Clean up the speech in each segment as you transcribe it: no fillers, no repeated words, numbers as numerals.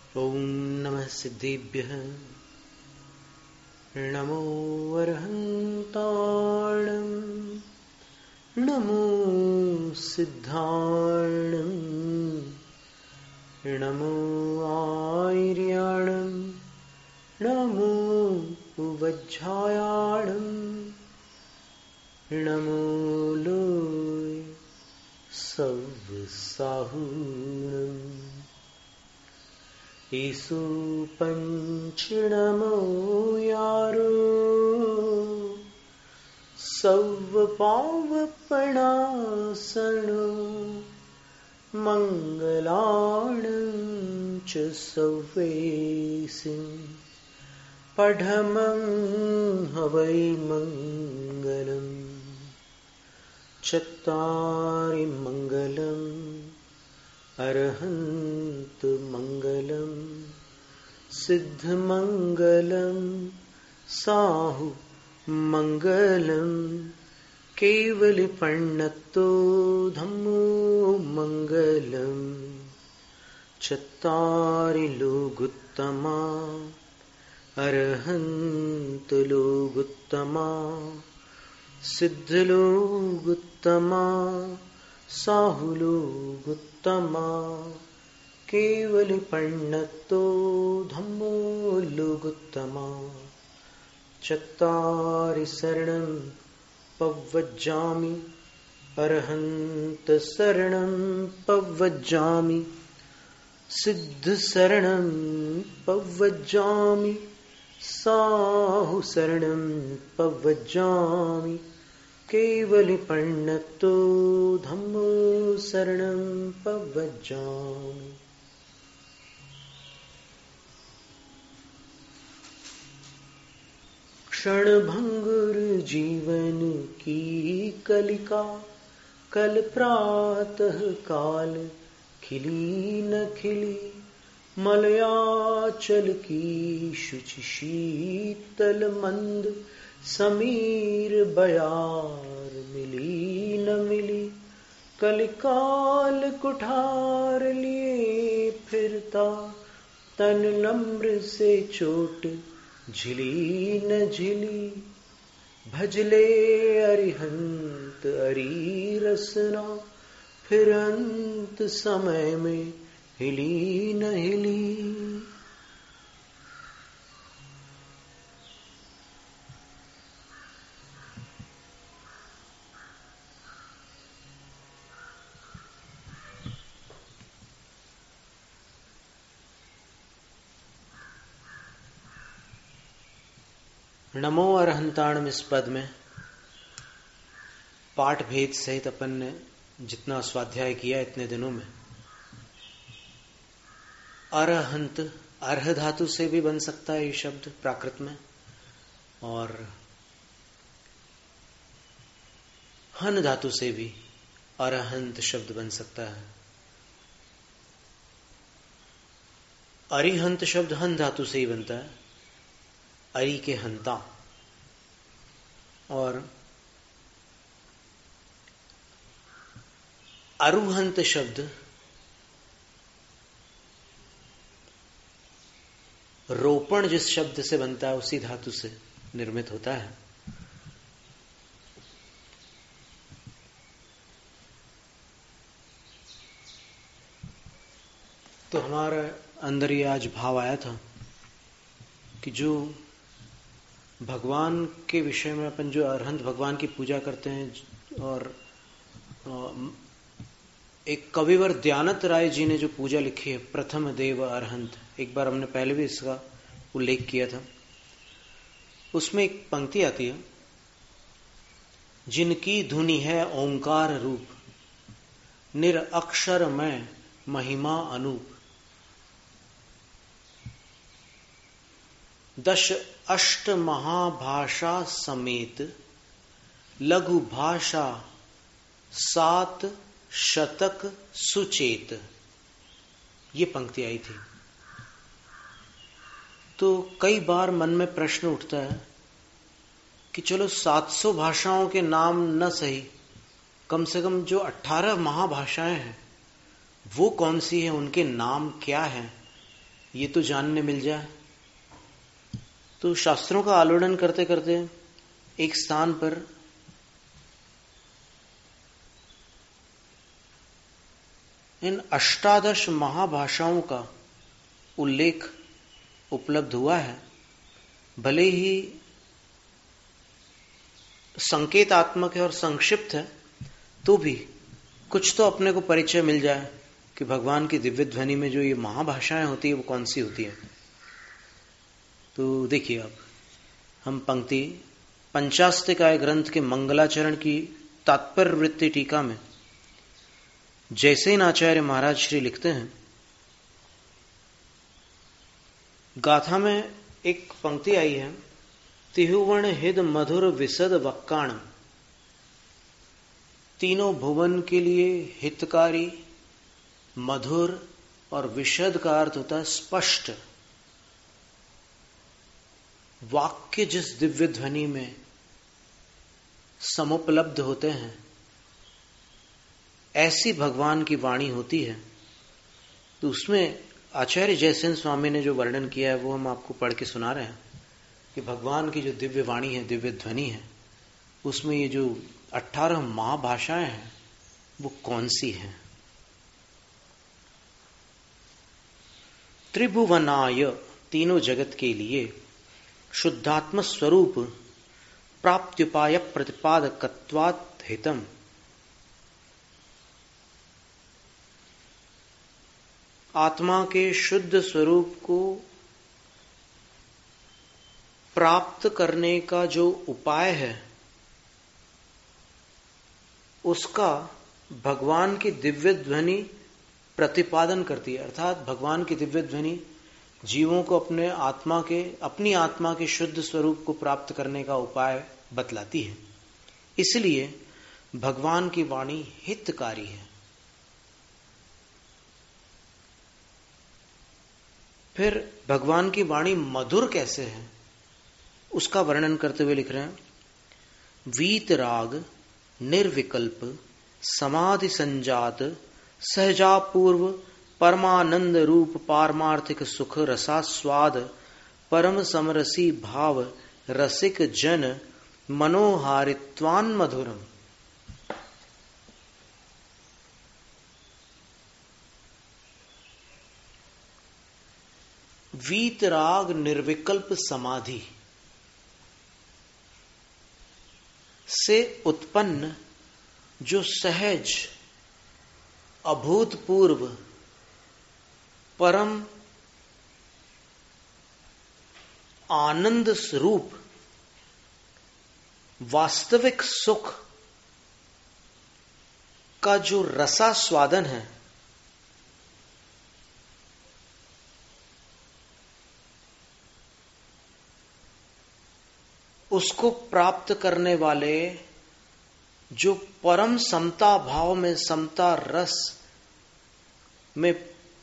ॐ नमः सिद्धेभ्यः नमो अरहन्ताणं नमो सिद्धाणं नमो आर्याणं नमो वज्रायाणं नमो लोय सव्साहुणम् ईसु पंचनमो यारो सव्पावपणासनो मंगलाणं च सव्वेसिं पढमं हवै मंगलम् चत्तारि मंगलम् अरहंत मंगलम सिद्ध मंगलम साहु मंगलम केवल पण्णतो धम्मो मंगलम चत्तारि लोगुत्तमा अरहंत लोगुत्तमा सिद्ध लोगुत्तमा साहुलोगुत्तमा केवल पण्णतो धम्मो लोगुत्तमा चत्तारि शरणं पव्वज्जामि अरहन्त शरणं पव्वज्जामि सिद्ध शरणं पव्वज्जामि साहु शरणं पव्वज्जामि केवल पण्णतो धम्मो शरणं पव्वज्जामि। क्षणभंगुर जीवन की कलिका कल प्रातः काल खिली न खिली मलयाचल की शुचि शीतल मंद समीर बयार मिली न मिली कलिकाल कुठार लिए फिरता तन नम्र से चोट झिली न झिली भजले अरिहंत अरी रसना फिर अंत समय में हिली न हिली। नमो अरहंताणम इस पद में पाठ भेद सहित अपन ने जितना स्वाध्याय किया इतने दिनों में अरहंत अर्ह धातु से भी बन सकता है ये शब्द प्राकृत में और हन धातु से भी अरहंत शब्द बन सकता है। अरिहंत शब्द हन धातु से ही बनता है अरि के हंता और अरुहंत शब्द रोपण जिस शब्द से बनता है उसी धातु से निर्मित होता है। तो हमारा अंदर ये आज भाव आया था कि जो भगवान के विषय में अपन जो अरहंत भगवान की पूजा करते हैं और एक कविवर दयानंद राय जी ने जो पूजा लिखी है प्रथम देव अरहंत, एक बार हमने पहले भी इसका उल्लेख किया था। उसमें एक पंक्ति आती है, जिनकी धुनि है ओंकार रूप निरअक्षर में महिमा अनूप, दश अष्ट महाभाषा समेत लघु भाषा सात शतक सुचेत, ये पंक्ति आई थी। तो कई बार मन में प्रश्न उठता है कि चलो 700 भाषाओं के नाम न सही, कम से कम जो 18 महाभाषाएं हैं वो कौन सी है, उनके नाम क्या हैं, ये तो जानने मिल जाए। तो शास्त्रों का आलोड़न करते करते एक स्थान पर इन अष्टादश महाभाषाओं का उल्लेख उपलब्ध हुआ है। भले ही संकेतात्मक है और संक्षिप्त है, तो भी कुछ तो अपने को परिचय मिल जाए कि भगवान की दिव्य ध्वनि में जो ये महाभाषाएं होती है वो कौन सी होती है। तो देखिए, अब हम पंक्ति पंचास्तिकाय ग्रंथ के मंगलाचरण की तात्पर्य वृत्ति टीका में जयसेन आचार्य महाराज श्री लिखते हैं, गाथा में एक पंक्ति आई है, तिहुवण हिद मधुर विशद वक्काण। तीनों भुवन के लिए हितकारी, मधुर और विशद का अर्थ होता है स्पष्ट। वाक्य जिस दिव्य ध्वनि में समुपलब्ध होते हैं, ऐसी भगवान की वाणी होती है। तो उसमें आचार्य जयसेन स्वामी ने जो वर्णन किया है वो हम आपको पढ़ के सुना रहे हैं कि भगवान की जो दिव्य वाणी है, दिव्य ध्वनि है, उसमें ये जो 18 महाभाषाएं हैं वो कौन सी हैं। त्रिभुवनाय, तीनों जगत के लिए, शुद्धात्म स्वरूप प्राप्त्युपाय प्रतिपादकत्वात् हितम। आत्मा के शुद्ध स्वरूप को प्राप्त करने का जो उपाय है, उसका भगवान की दिव्य ध्वनि प्रतिपादन करती है। अर्थात भगवान की दिव्य ध्वनि जीवों को अपनी आत्मा के शुद्ध स्वरूप को प्राप्त करने का उपाय बतलाती है। इसलिए भगवान की वाणी हितकारी है। फिर भगवान की वाणी मधुर कैसे है, उसका वर्णन करते हुए लिख रहे हैं, वीतराग निर्विकल्प समाधि संजात सहजापूर्व परमानंद रूप पारमार्थिक सुख रसास्वाद परम समरसी भाव रसिक जन मनोहारित्वान मधुरम। वीतराग निर्विकल्प समाधि से उत्पन्न जो सहज अभूतपूर्व परम आनंद स्वरूप वास्तविक सुख का जो रसास्वादन है, उसको प्राप्त करने वाले जो परम समता भाव में, समता रस में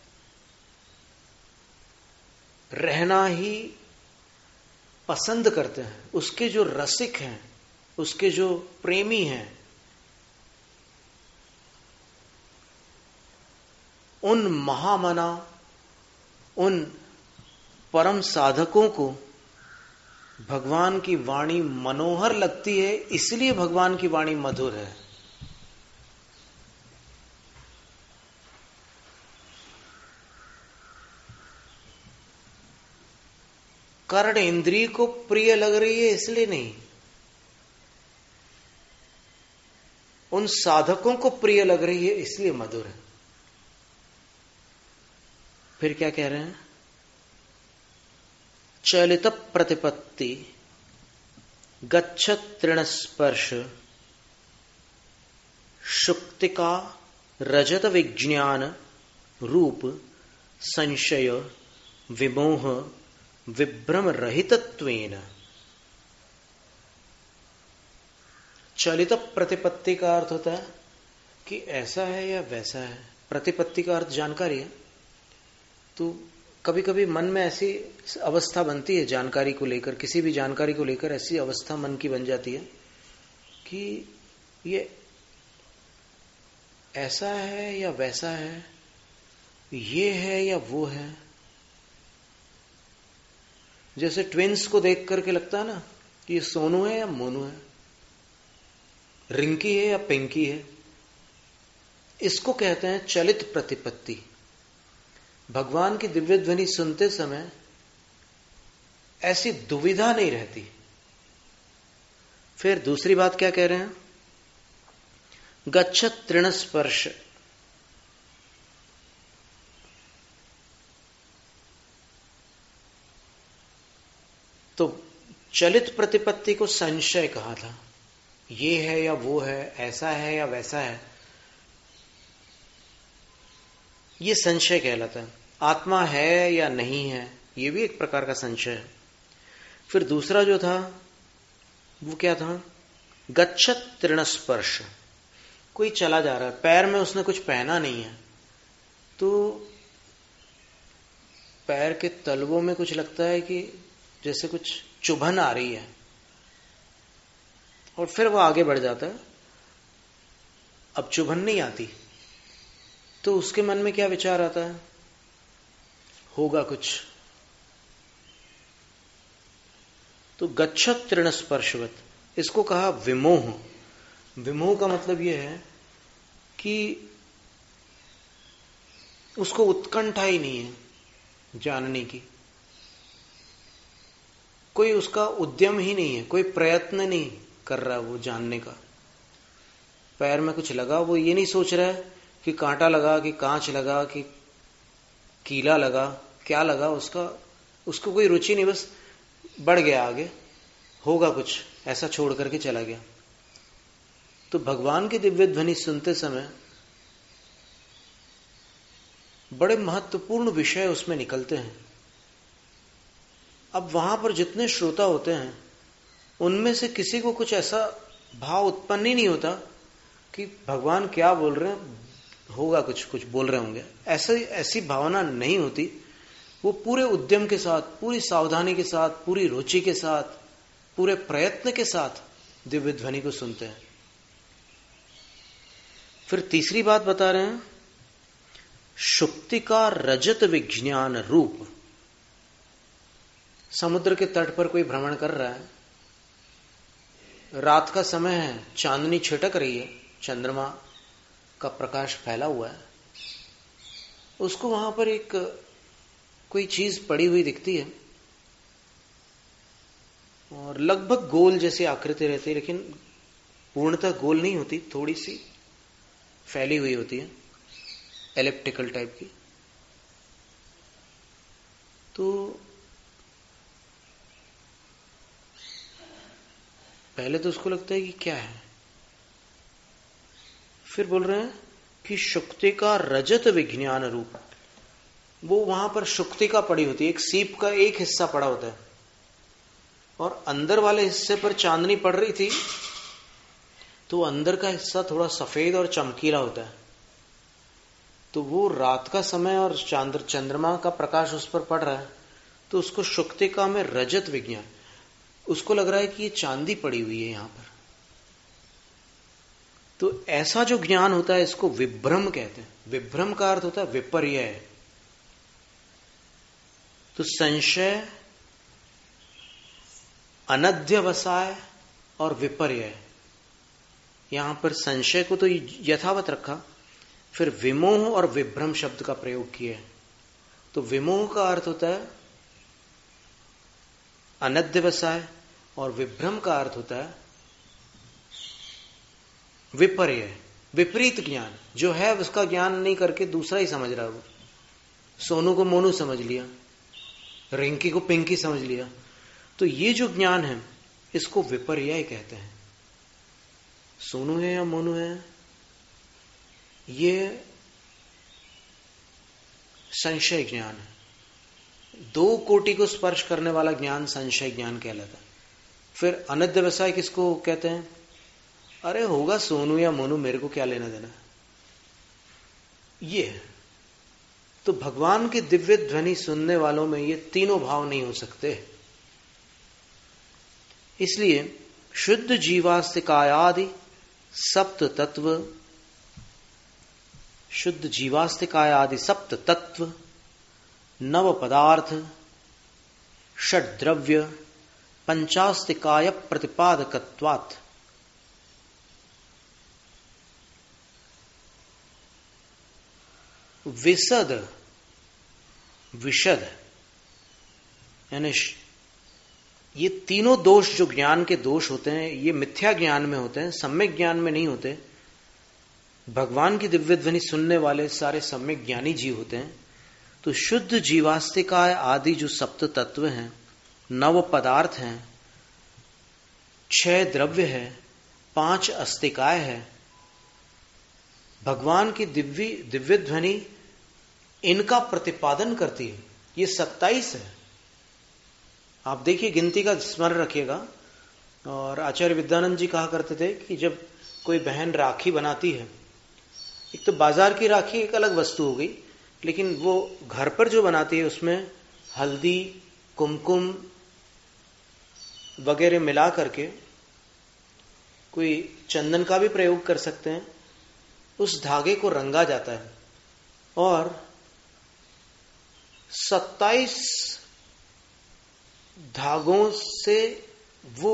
रहना ही पसंद करते हैं, उसके जो रसिक हैं, उसके जो प्रेमी हैं, उन महामना, उन परम साधकों को भगवान की वाणी मनोहर लगती है। इसलिए भगवान की वाणी मधुर है। कर्ण इंद्रिय को प्रिय लग रही है इसलिए नहीं, उन साधकों को प्रिय लग रही है इसलिए मधुर है। फिर क्या कह रहे हैं, चलित प्रतिपत्ति गच्छत तृण स्पर्श शुक्तिका रजत विज्ञान रूप संशय विमोह विभ्रम रहितत्वेन। चलित प्रतिपत्ति का अर्थ होता है कि ऐसा है या वैसा है। प्रतिपत्ति का अर्थ जानकारी है। तो कभी कभी मन में ऐसी अवस्था बनती है जानकारी को लेकर, किसी भी जानकारी को लेकर ऐसी अवस्था मन की बन जाती है कि ये ऐसा है या वैसा है, ये है या वो है, जैसे ट्विंस को देख करके लगता है ना कि ये सोनू है या मोनू है, रिंकी है या पिंकी है। इसको कहते हैं चलित प्रतिपत्ति। भगवान की दिव्य ध्वनि सुनते समय ऐसी दुविधा नहीं रहती। फिर दूसरी बात क्या कह रहे हैं, गच्छत तृण स्पर्श। तो चलित प्रतिपत्ति को संशय कहा था, ये है या वो है, ऐसा है या वैसा है, ये संशय कहलाता है। आत्मा है या नहीं है, ये भी एक प्रकार का संशय है। फिर दूसरा जो था वो क्या था, गच्छत तृण स्पर्श। कोई चला जा रहा है, पैर में उसने कुछ पहना नहीं है, तो पैर के तलवों में कुछ लगता है कि जैसे कुछ चुभन आ रही है, और फिर वो आगे बढ़ जाता है। अब चुभन नहीं आती तो उसके मन में क्या विचार आता है, होगा कुछ। तो गच्छत तृण स्पर्शवत, इसको कहा विमोह। विमोह का मतलब यह है कि उसको उत्कंठा ही नहीं है जानने की, कोई उसका उद्यम ही नहीं है, कोई प्रयत्न नहीं कर रहा वो जानने का। पैर में कुछ लगा, वो ये नहीं सोच रहा है कि कांटा लगा कि कांच लगा कि कीला लगा, क्या लगा, उसको कोई रुचि नहीं, बस बढ़ गया आगे, होगा कुछ, ऐसा छोड़ करके चला गया। तो भगवान की दिव्य ध्वनि सुनते समय बड़े महत्वपूर्ण विषय उसमें निकलते हैं। अब वहां पर जितने श्रोता होते हैं उनमें से किसी को कुछ ऐसा भाव उत्पन्न ही नहीं होता कि भगवान क्या बोल रहे हैं, होगा कुछ बोल रहे होंगे, ऐसी भावना नहीं होती। वो पूरे उद्यम के साथ, पूरी सावधानी के साथ, पूरी रुचि के साथ, पूरे प्रयत्न के साथ दिव्य ध्वनि को सुनते हैं। फिर तीसरी बात बता रहे हैं, शुक्ति का रजत विज्ञान रूप। समुद्र के तट पर कोई भ्रमण कर रहा है, रात का समय है, चांदनी छिटक रही है, चंद्रमा का प्रकाश फैला हुआ है, उसको वहां पर एक कोई चीज पड़ी हुई दिखती है और लगभग गोल जैसी आकृति रहती है, लेकिन पूर्णतः गोल नहीं होती, थोड़ी सी फैली हुई होती है, एलिप्टिकल टाइप की। तो पहले तो उसको लगता है कि क्या है, फिर बोल रहे हैं कि शुक्ति का रजत विज्ञान रूप। वो वहां पर शुक्तिका पड़ी होती है, एक सीप का एक हिस्सा पड़ा होता है, और अंदर वाले हिस्से पर चांदनी पड़ रही थी, तो अंदर का हिस्सा थोड़ा सफेद और चमकीला होता है। तो वो रात का समय और चंद्रमा का प्रकाश उस पर पड़ रहा है, तो उसको शुक्तिका में रजत विज्ञान, उसको लग रहा है कि ये चांदी पड़ी हुई है यहां पर। तो ऐसा जो ज्ञान होता है इसको विभ्रम कहते हैं। विभ्रम का अर्थ होता है विपर्य। तो संशय, अनध्यवसाय और विपर्य, यहां पर संशय को तो यथावत रखा, फिर विमोह और विभ्रम शब्द का प्रयोग किया। तो विमोह का अर्थ होता है अनध्यवसाय और विभ्रम का अर्थ होता है विपर्य, विपरीत ज्ञान। जो है उसका ज्ञान नहीं करके दूसरा ही समझ रहा है। वो सोनू को मोनू समझ लिया, रिंकी को पिंकी समझ लिया। तो ये जो ज्ञान है इसको विपर्य कहते हैं। सोनू है या मोनू है, ये संशय ज्ञान है। दो कोटि को स्पर्श करने वाला ज्ञान संशय ज्ञान कहलाता है। फिर अनध्यवसाय किसको कहते हैं, अरे होगा सोनू या मोनू, मेरे को क्या लेना देना। ये है। तो भगवान की दिव्य ध्वनि सुनने वालों में ये तीनों भाव नहीं हो सकते। इसलिए शुद्ध जीवास्तिकायादि सप्त तत्व, शुद्ध जीवास्तिकायादि सप्त तत्व, नव पदार्थ, षड्द्रव्य पंचास्तिकाय प्रतिपादकत्वात् विशद विशद यानी ये तीनों दोष जो ज्ञान के दोष होते हैं ये मिथ्या ज्ञान में होते हैं, सम्यक ज्ञान में नहीं होते। भगवान की दिव्य ध्वनि सुनने वाले सारे सम्यक ज्ञानी जीव होते हैं। तो शुद्ध जीवास्तिकाय आदि जो सप्त तत्व हैं, 9 पदार्थ हैं, 6 द्रव्य है, 5 अस्तिकाय है, भगवान की दिव्य ध्वनि इनका प्रतिपादन करती है। ये 27 है। आप देखिए, गिनती का स्मरण रखिएगा। और आचार्य विद्यानंद जी कहा करते थे कि जब कोई बहन राखी बनाती है, एक तो बाजार की राखी एक अलग वस्तु हो गई, लेकिन वो घर पर जो बनाती है उसमें हल्दी, कुमकुम वगैरह मिला करके, कोई चंदन का भी प्रयोग कर सकते हैं, उस धागे को रंगा जाता है और 27 धागों से वो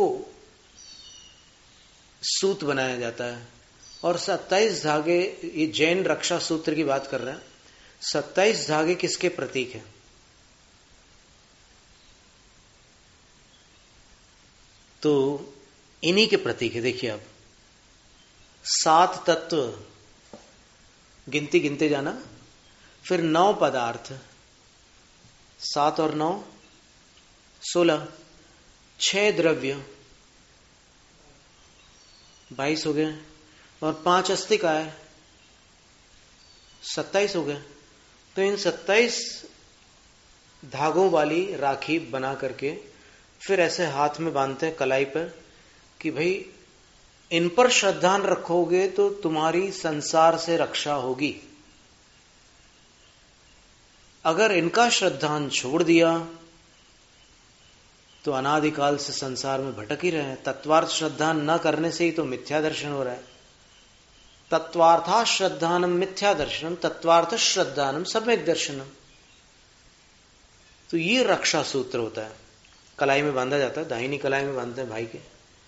सूत बनाया जाता है। और 27 धागे, ये जैन रक्षा सूत्र की बात कर रहे हैं, 27 धागे किसके प्रतीक हैं? तो इन्हीं के प्रतीक है। देखिए अब 7 तत्व गिनते जाना, फिर 9 पदार्थ, 7 और 9 16, 6 द्रव्य 22 हो गए, और 5 अस्तिकाय 27 हो गए। तो इन 27 धागों वाली राखी बना करके फिर ऐसे हाथ में बांधते हैं कलाई पर कि भाई इन पर श्रद्धा रखोगे तो तुम्हारी संसार से रक्षा होगी। अगर इनका श्रद्धान छोड़ दिया तो अनादिकाल से संसार में भटक ही रहे हैं। तत्वार्थ श्रद्धान न करने से ही तो मिथ्या दर्शन हो रहा है। तत्वार्था श्रद्धानम मिथ्या दर्शनम, तत्वार्थ श्रद्धानम सम्यक दर्शनम। तो ये रक्षा सूत्र होता है, कलाई में बांधा जाता है, दाहिनी कलाई में बांधते हैं भाई के।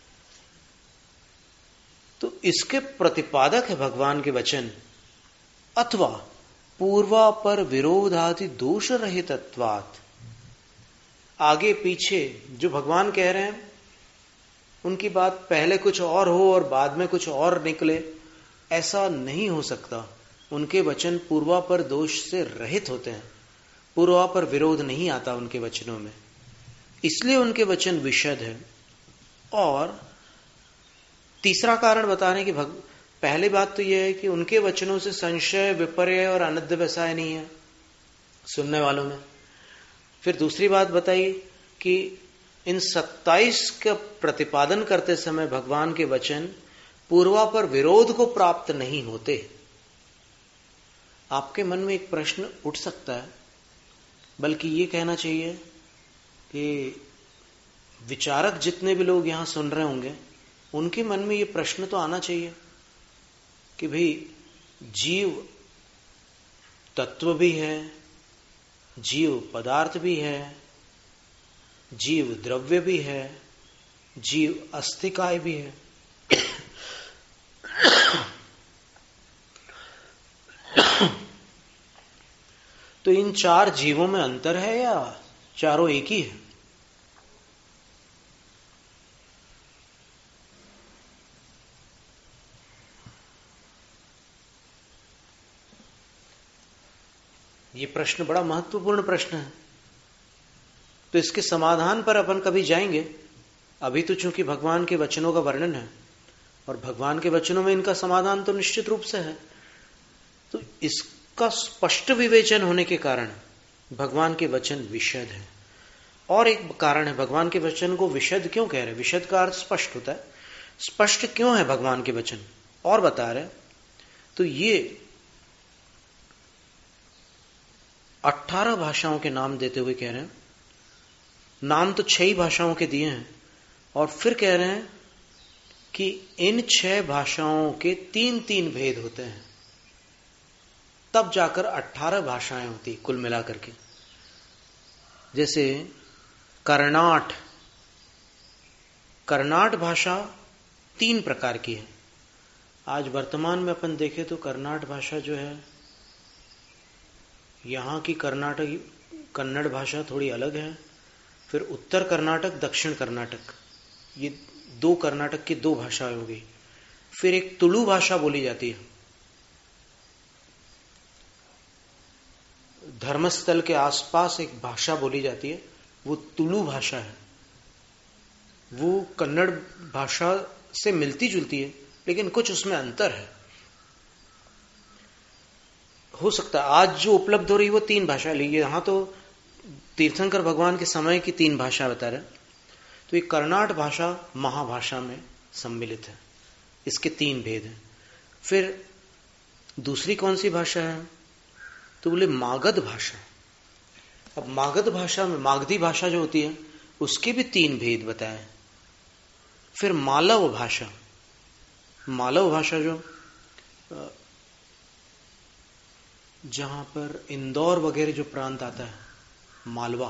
तो इसके प्रतिपादक है भगवान के वचन। अथवा पूर्वापर विरोधादि दोष रहितत्वात्, आगे पीछे जो भगवान कह रहे हैं उनकी बात पहले कुछ और हो और बाद में कुछ और निकले, ऐसा नहीं हो सकता। उनके वचन पूर्वापर दोष से रहित होते हैं, पूर्वापर विरोध नहीं आता उनके वचनों में, इसलिए उनके वचन विशद है। और तीसरा कारण बता रहे हैं कि पहली बात तो यह है कि उनके वचनों से संशय, विपर्य और अनध्यवसाय नहीं है सुनने वालों में। फिर दूसरी बात बताई कि इन 27 का प्रतिपादन करते समय भगवान के वचन पूर्वापर विरोध को प्राप्त नहीं होते। आपके मन में एक प्रश्न उठ सकता है, बल्कि ये कहना चाहिए कि विचारक जितने भी लोग यहां सुन रहे होंगे उनके मन में ये प्रश्न तो आना चाहिए कि भाई जीव तत्व भी है, जीव पदार्थ भी है, जीव द्रव्य भी है, जीव अस्तिकाय भी है। तो इन 4 जीवों में अंतर है या चारों एक ही है? ये प्रश्न बड़ा महत्वपूर्ण प्रश्न है। तो इसके समाधान पर अपन कभी जाएंगे। अभी तो चूंकि भगवान के वचनों का वर्णन है और भगवान के वचनों में इनका समाधान तो निश्चित रूप से है, तो इसका स्पष्ट विवेचन होने के कारण भगवान के वचन विशद है। और एक कारण है, भगवान के वचन को विशद क्यों कह रहे हैं? विशद का अर्थ स्पष्ट होता है। स्पष्ट क्यों है भगवान के वचन, और बता रहे। तो ये 18 भाषाओं के नाम देते हुए कह रहे हैं। नाम तो 6 ही भाषाओं के दिए हैं, और फिर कह रहे हैं कि इन 6 भाषाओं के 3-3 भेद होते हैं, तब जाकर 18 भाषाएं होती कुल मिलाकर के। जैसे कर्नाट, कर्नाट भाषा 3 प्रकार की है। आज वर्तमान में अपन देखें तो कर्नाट भाषा जो है, यहां की कर्नाटक कन्नड़ भाषा थोड़ी अलग है, फिर उत्तर कर्नाटक, दक्षिण कर्नाटक, ये 2 कर्नाटक की 2 भाषाएं हो गई। फिर एक तुलु भाषा बोली जाती है, धर्मस्थल के आसपास एक भाषा बोली जाती है, वो तुलु भाषा है। वो कन्नड़ भाषा से मिलती जुलती है, लेकिन कुछ उसमें अंतर है। हो सकता है आज जो उपलब्ध हो रही वो 3 भाषा है। यहां तो तीर्थंकर भगवान के समय की 3 भाषा बता रहे। तो ये कर्नाट भाषा महाभाषा में सम्मिलित है, इसके 3 भेद हैं। फिर दूसरी कौन सी भाषा है, तो बोले मागध भाषा। अब मागध भाषा में, मागधी भाषा जो होती है, उसके भी 3 भेद बताए। फिर मालव भाषा, मालव भाषा जो जहां पर इंदौर वगैरह जो प्रांत आता है, मालवा,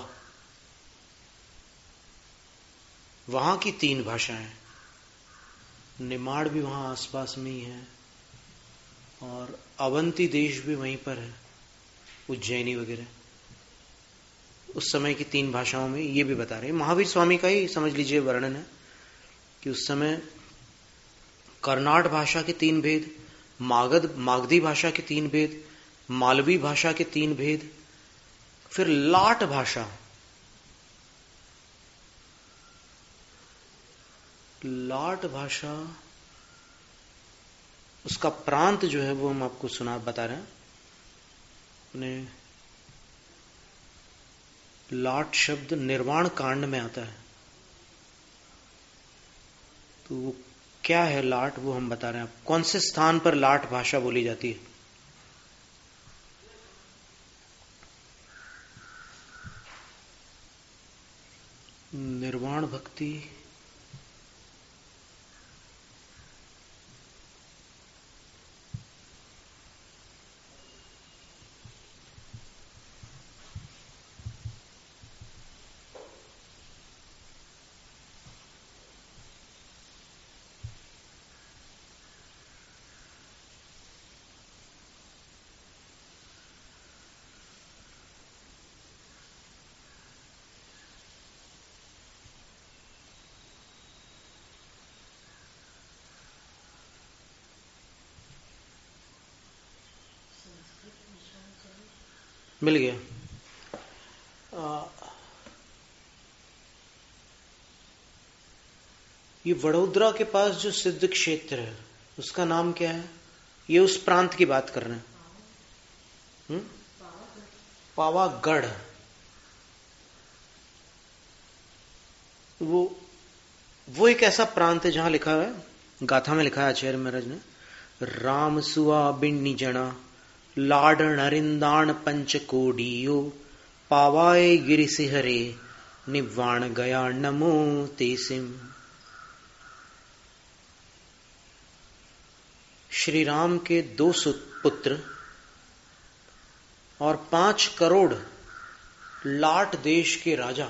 वहां की 3 भाषाएं। निमाड़ भी वहां आसपास में ही है, और अवंती देश भी वहीं पर है, उज्जैनी वगैरह। उस समय की 3 भाषाओं में ये भी बता रहे हैं। महावीर स्वामी का ही समझ लीजिए वर्णन है कि उस समय कर्नाट भाषा के 3 भेद, मागधी भाषा के 3 भेद, मालवी भाषा के 3 भेद, फिर लाट भाषा, लाट भाषा उसका प्रांत जो है वो हम आपको बता रहे हैं। उन्हें लाट शब्द निर्वाण कांड में आता है, तो वो क्या है लाट, वो हम बता रहे हैं। कौन से स्थान पर लाट भाषा बोली जाती है। निर्वाण भक्ति, मिल गया। ये वडोदरा के पास जो सिद्ध क्षेत्र है, उसका नाम क्या है। ये उस प्रांत की बात कर रहे हैं। पावागढ़। वो एक ऐसा प्रांत है जहां लिखा है, गाथा में लिखा है आचार्य महाराज ने, राम सुआ बिन्नी जना लाड नरिंदाण पंचकोडियो पावाए गिरि सिहरे निवाण गया नमो तेसिम। श्री राम के 2 पुत्र और 5 करोड़ लाट देश के राजा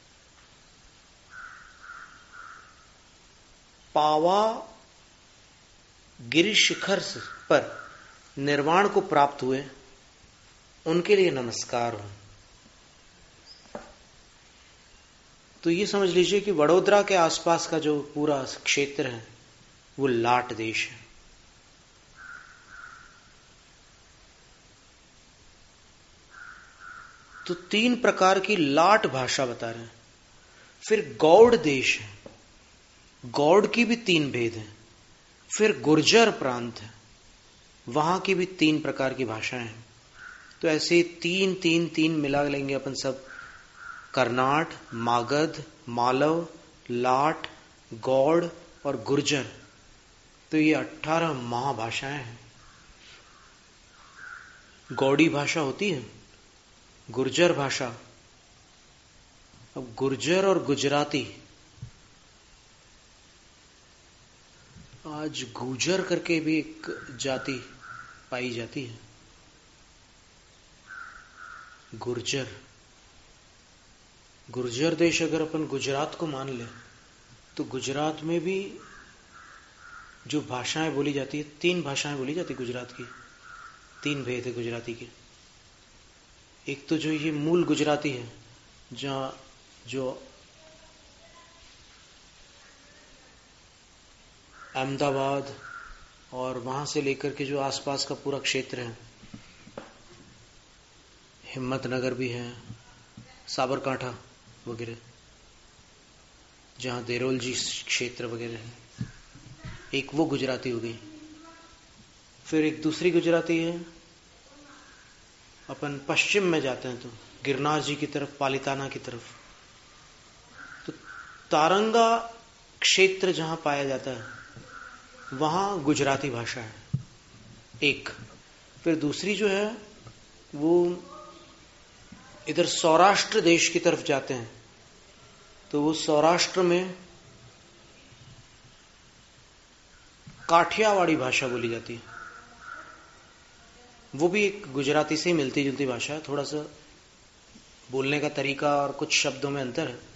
पावा गिरि शिखर पर निर्वाण को प्राप्त हुए, उनके लिए नमस्कार हो। तो ये समझ लीजिए कि वडोदरा के आसपास का जो पूरा क्षेत्र है वो लाट देश है। तो 3 प्रकार की लाट भाषा बता रहे हैं। फिर गौड़ देश है, गौड़ की भी 3 भेद हैं। फिर गुर्जर प्रांत है, वहां की भी 3 प्रकार की भाषाएं हैं। तो ऐसे 3 मिला लेंगे अपन सब, कर्नाट, मागध, मालव, लाट, गौड़ और गुर्जर। तो ये 18 महाभाषाएं हैं। गौड़ी भाषा होती है, गुर्जर भाषा। अब गुर्जर और गुजराती, आज गुजर करके भी एक जाति पाई जाती है, गुर्जर। गुर्जर देश अगर अपन गुजरात को मान ले तो गुजरात में भी जो भाषाएं बोली जाती है, 3 भाषाएं बोली जाती गुजरात की, 3 भेद है गुजराती के। एक तो जो ये मूल गुजराती है, जहां जो अहमदाबाद और वहां से लेकर के जो आसपास का पूरा क्षेत्र है, हिम्मतनगर भी है, साबरकांठा वगैरह, जहां देरोल जी क्षेत्र वगैरह है, एक वो गुजराती हो गई। फिर एक दूसरी गुजराती है, अपन पश्चिम में जाते हैं तो गिरनार जी की तरफ, पालिताना की तरफ, तो तारंगा क्षेत्र जहां पाया जाता है वहां गुजराती भाषा है एक। फिर दूसरी जो है वो इधर सौराष्ट्र देश की तरफ जाते हैं तो वो सौराष्ट्र में काठियावाड़ी भाषा बोली जाती है। वो भी एक गुजराती से ही मिलती जुलती भाषा है, थोड़ा सा बोलने का तरीका और कुछ शब्दों में अंतर है।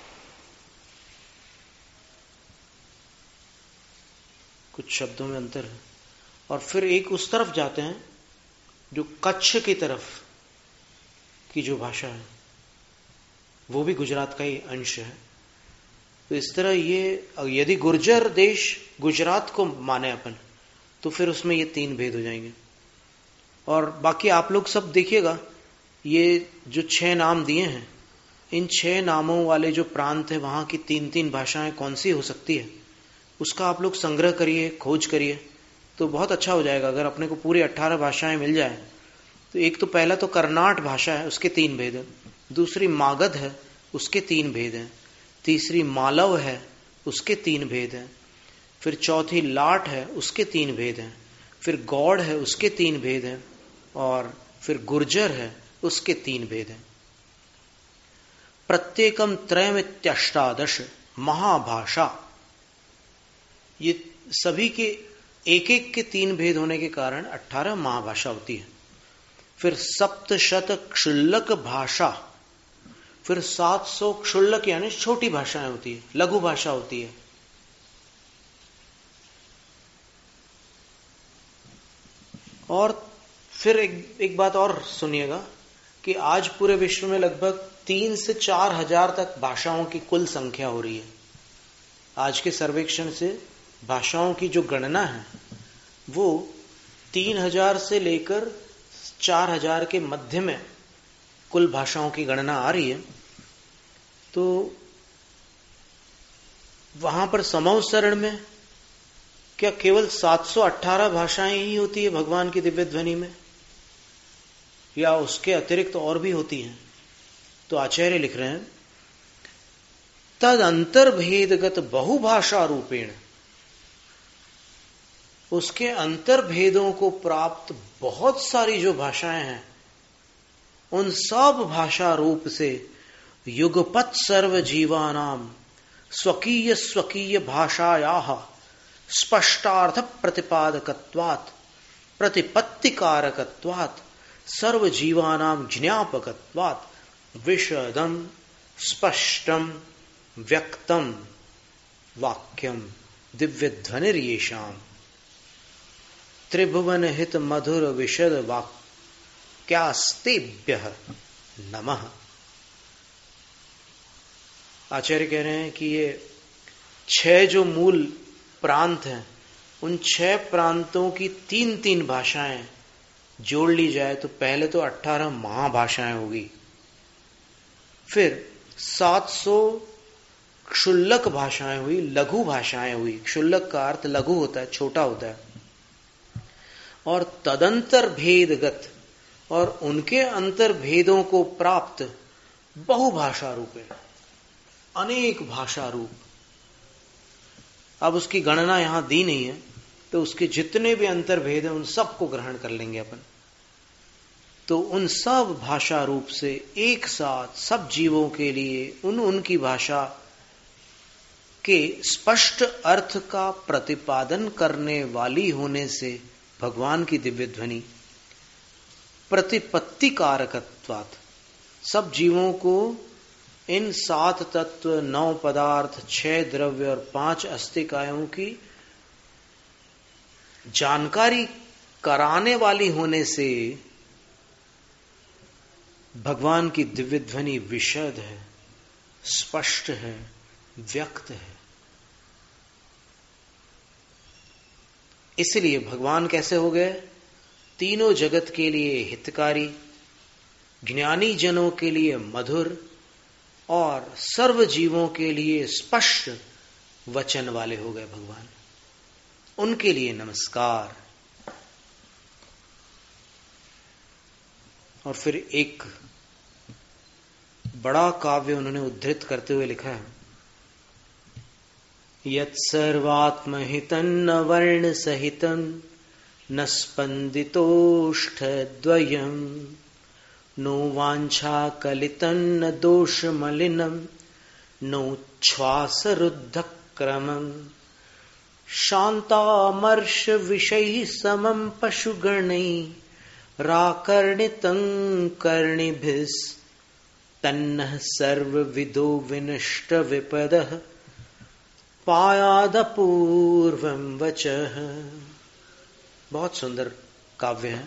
कुछ शब्दों में अंतर है। और फिर एक उस तरफ जाते हैं जो कच्छ की तरफ की जो भाषा है वो भी गुजरात का ही अंश है। तो इस तरह ये, यदि गुर्जर देश गुजरात को माने अपन तो फिर उसमें ये 3 भेद हो जाएंगे। और बाकी आप लोग सब देखिएगा, ये जो 6 नाम दिए हैं, इन 6 नामों वाले जो प्रांत है वहां की 3-3 भाषाएं कौन सी हो सकती है, उसका आप लोग संग्रह करिए, खोज करिए, तो बहुत अच्छा हो जाएगा। अगर अपने को पूरी 18 भाषाएं मिल जाए तो एक तो पहला तो कर्नाट भाषा है, उसके 3 भेद है। दूसरी मागध है, उसके 3 भेद हैं। तीसरी मालव है, उसके 3 भेद हैं। फिर चौथी लाट है, उसके 3 भेद हैं। फिर गौड़ है, उसके 3 भेद हैं। और फिर गुर्जर है, उसके 3 भेद हैं। प्रत्येकम त्रयमित्यष्टादश महाभाषा, ये सभी के एक एक के 3 भेद होने के कारण 18 महाभाषा होती है। फिर 700 क्षुल्लक भाषा, फिर 700 क्षुल्लक यानी छोटी भाषाएं होती है, लघु भाषा होती है। और फिर एक बात और सुनिएगा कि आज पूरे विश्व में लगभग 3 से 4 हजार तक भाषाओं की कुल संख्या हो रही है। आज के सर्वेक्षण से भाषाओं की जो गणना है वो 3000 से लेकर 4000 के मध्य में कुल भाषाओं की गणना आ रही है। तो वहां पर समवसरण में क्या केवल 718 भाषाएं ही होती है भगवान की दिव्य ध्वनि में, या उसके अतिरिक्त और भी होती हैं? तो आचार्य लिख रहे हैं, तद अंतर्भेदगत बहुभाषा रूपेण, उसके अंतर्भेदों को प्राप्त बहुत सारी जो भाषाएं हैं उन सब भाषा रूप से युगपत् सर्व जीवानाम स्वकीय स्वकीय भाषायाः स्पष्टार्थ प्रतिपादकत्वात् प्रतिपत्तिकारकत्वात् सर्व जीवानाम ज्ञापकत्वात् विशदम स्पष्टम व्यक्तम वाक्यम दिव्य ध्वनिर्येषाम त्रिभुवन हित मधुर विशद वाक्यास्तेभ्यः नमः। आचार्य कह रहे हैं कि ये 6 जो मूल प्रांत हैं, उन 6 प्रांतों की 3-3 भाषाएं जोड़ ली जाए तो पहले तो 18 महाभाषाएं होगी। फिर 700 क्षुल्लक भाषाएं हुई, लघु भाषाएं हुई। क्षुल्लक का अर्थ लघु होता है, छोटा होता है। और तदंतर भेदगत, और उनके अंतर भेदों को प्राप्त बहुभाषा रूप है, अनेक भाषा रूप। अब उसकी गणना यहां दी नहीं है, तो उसके जितने भी अंतर भेद हैं उन सबको ग्रहण कर लेंगे अपन। तो उन सब भाषा रूप से एक साथ सब जीवों के लिए उनकी भाषा के स्पष्ट अर्थ का प्रतिपादन करने वाली होने से भगवान की दिव्य ध्वनि प्रतिपत्ति कारकत्वात् सब जीवों को इन 7 तत्व, 9 पदार्थ, 6 द्रव्य और 5 अस्तिकायों की जानकारी कराने वाली होने से भगवान की दिव्य ध्वनि विशद है, स्पष्ट है, व्यक्त है। इसलिए भगवान कैसे हो गए? तीनों जगत के लिए हितकारी, ज्ञानी जनों के लिए मधुर और सर्व जीवों के लिए स्पष्ट वचन वाले हो गए भगवान। उनके लिए नमस्कार। और फिर एक बड़ा काव्य उन्होंने उद्धृत करते हुए लिखा है, यत् सर्वात्महितं न वर्ण सहितं न स्पंदितोष्ठद्वयं नो वांछा कलितं न दोष मलिनं नोच्छ्वास रुद्धक्रमं शांतामर्ष विषय समं पशुगणैः राकर्णितं कर्णिभिस् तन्नः सर्वविदो विनष्ट विपदः पायादपूर्वं वचः। बहुत सुंदर काव्य है।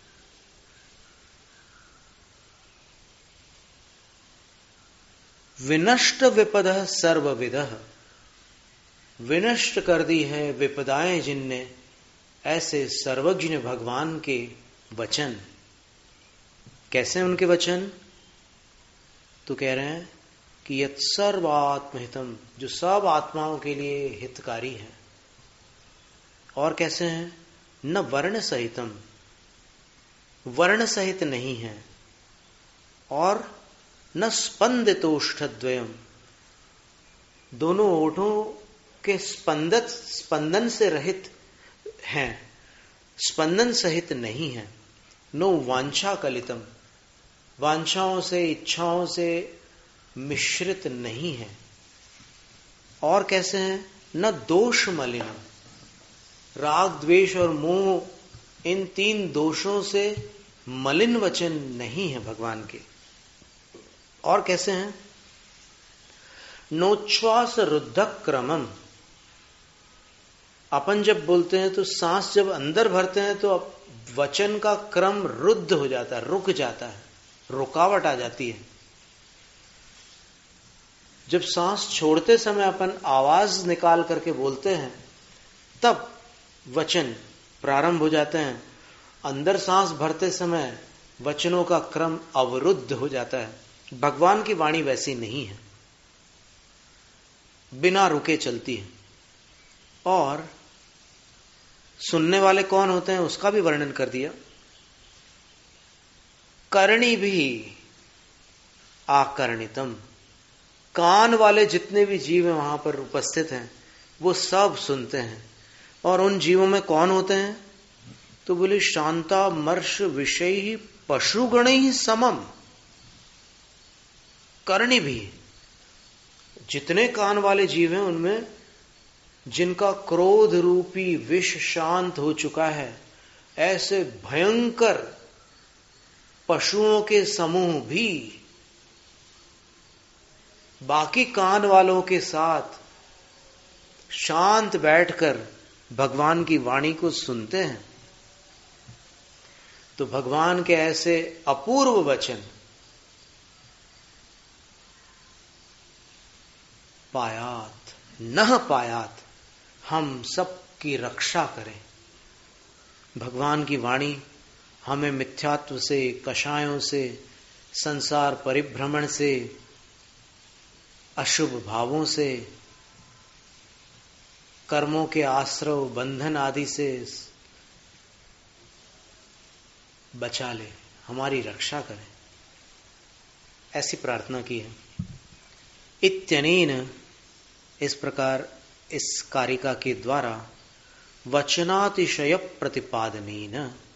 विनष्ट विपदः सर्वविदः, विनष्ट कर दी है विपदाएं जिनने ऐसे सर्वज्ञ भगवान के वचन। कैसे उनके वचन? तो कह रहे हैं कि यत् सर्वात्महितम, जो सब आत्माओं के लिए हितकारी है। और कैसे हैं? न वर्ण सहितम, वर्ण सहित नहीं है। और न स्पंदितोष्ठद्वयम, दोनों ओठों के स्पंदन से रहित हैं, स्पंदन सहित नहीं है। नो वांछा कलितम, वांछाओं से, इच्छाओं से मिश्रित नहीं है। और कैसे हैं? न दोष मलिनम, राग द्वेष और मोह, इन 3 दोषों से मलिन वचन नहीं है भगवान के। और कैसे हैं? नोच्छ्वास रुद्धक क्रमम, अपन जब बोलते हैं तो सांस जब अंदर भरते हैं तो वचन का क्रम रुद्ध हो जाता है, रुक जाता है, रुकावट आ जाती है। जब सांस छोड़ते समय अपन आवाज निकाल करके बोलते हैं तब वचन प्रारंभ हो जाते हैं। अंदर सांस भरते समय वचनों का क्रम अवरुद्ध हो जाता है। भगवान की वाणी वैसी नहीं है, बिना रुके चलती है। और सुनने वाले कौन होते हैं उसका भी वर्णन कर दिया। करणी भी आकर्णितम, कान वाले जितने भी जीव हैं वहां पर उपस्थित हैं वो सब सुनते हैं। और उन जीवों में कौन होते हैं? तो बोले शांता मर्ष विषय ही पशुगण ही समम। करणी भी, जितने कान वाले जीव हैं उनमें जिनका क्रोध रूपी विष शांत हो चुका है, ऐसे भयंकर पशुओं के समूह भी बाकी कान वालों के साथ शांत बैठकर भगवान की वाणी को सुनते हैं। तो भगवान के ऐसे अपूर्व वचन पायात न पायात, हम सब की रक्षा करें। भगवान की वाणी हमें मिथ्यात्व से, कषायों से, संसार परिभ्रमण से, अशुभ भावों से, कर्मों के आश्रव बंधन आदि से बचा ले, हमारी रक्षा करें, ऐसी प्रार्थना की है। इत्यनेन, इस प्रकार इस कारिका के द्वारा वचनातिशय प्रतिपादनेन,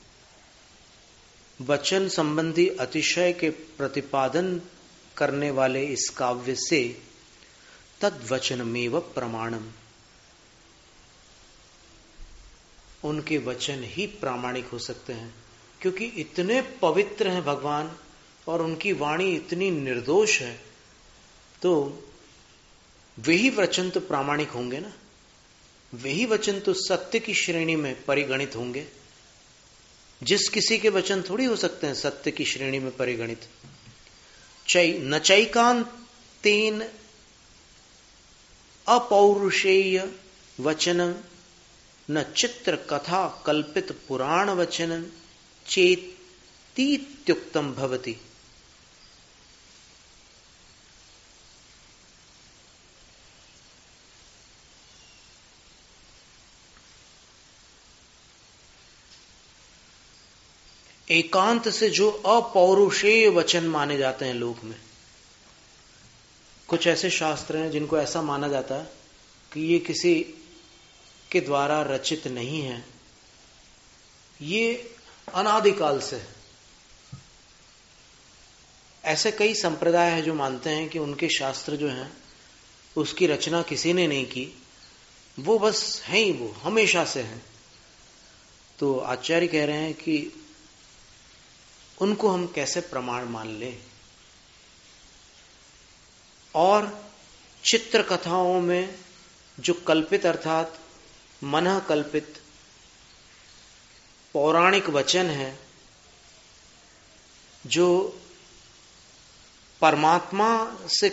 वचन संबंधी अतिशय के प्रतिपादन करने वाले इस काव्य से तद्वचनमेव प्रमाणम, उनके वचन ही प्रामाणिक हो सकते हैं। क्योंकि इतने पवित्र हैं भगवान और उनकी वाणी इतनी निर्दोष है तो वही वचन तो प्रामाणिक होंगे ना, वही वचन तो सत्य की श्रेणी में परिगणित होंगे। जिस किसी के वचन थोड़ी हो सकते हैं सत्य की श्रेणी में परिगणित। न चैकांतेन अपौरुषेय वचन न चित्र कथा कल्पित पुराण वचन चेतीत्युक्तम भवति। एकांत से जो अपौरुषेय वचन माने जाते हैं लोक में, कुछ ऐसे शास्त्र हैं जिनको ऐसा माना जाता है कि ये किसी के द्वारा रचित नहीं है, ये अनादिकाल से। ऐसे कई संप्रदाय हैं जो मानते हैं कि उनके शास्त्र जो हैं उसकी रचना किसी ने नहीं की, वो बस हैं ही, वो हमेशा से हैं। तो आचार्य कह रहे हैं कि उनको हम कैसे प्रमाण मान लें। और चित्र कथाओं में जो कल्पित अर्थात मनः कल्पित पौराणिक वचन है, जो परमात्मा से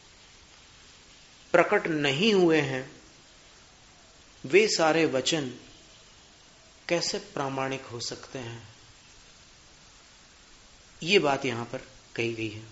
प्रकट नहीं हुए हैं, वे सारे वचन कैसे प्रामाणिक हो सकते हैं, ये बात यहां पर कही गई है।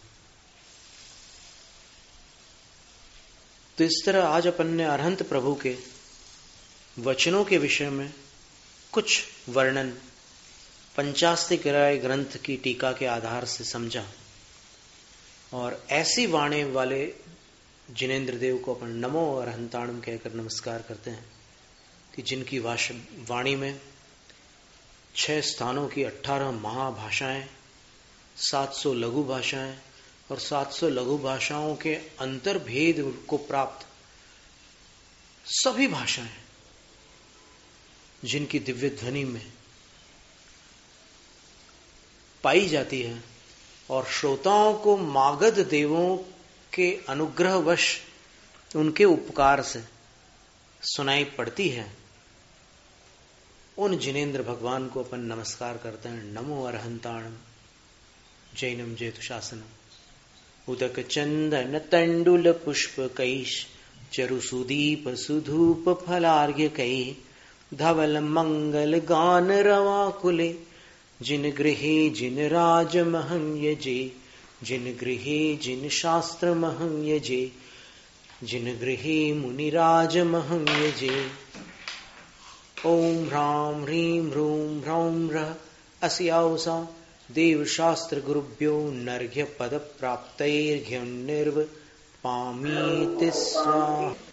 तो इस तरह आज अपन ने अरहंत प्रभु के वचनों के विषय में कुछ वर्णन पंचास्तिक राय ग्रंथ की टीका के आधार से समझा। और ऐसी वाणी वाले जिनेन्द्र देव को अपन नमो अरहंताणम कहकर नमस्कार करते हैं कि जिनकी वाणी में 6 स्थानों की 18 महाभाषाएं, 700 लघु भाषाएं और 700 लघु भाषाओं के अंतर्भेद को प्राप्त सभी भाषाएं, जिनकी दिव्य ध्वनि में पाई जाती है और श्रोताओं को मागध देवों के अनुग्रहवश उनके उपकार से सुनाई पड़ती है, उन जिनेन्द्र भगवान को अपन नमस्कार करते हैं। नमो अरहंताणम जैनम जेतु शासनम उदक चंदन तंडुल पुष्प कैश चरु सुदीप सुधूप फलार्घ्य कै धवल मंगल गान रवा कुले जिन गृहे जिन राज महं यजे जिन गृहे जिन शास्त्र महं यजे जिन गृहे मुनिराज महं यजे। ओम ह्रां ह्रीं ह्रूं ह्रौं ह्रः अस्यावसा देवशास्त्र गुरुभ्यो नर्घ्य पद प्राप्तैर्घ्यं निर्वपामीति स्वाहा।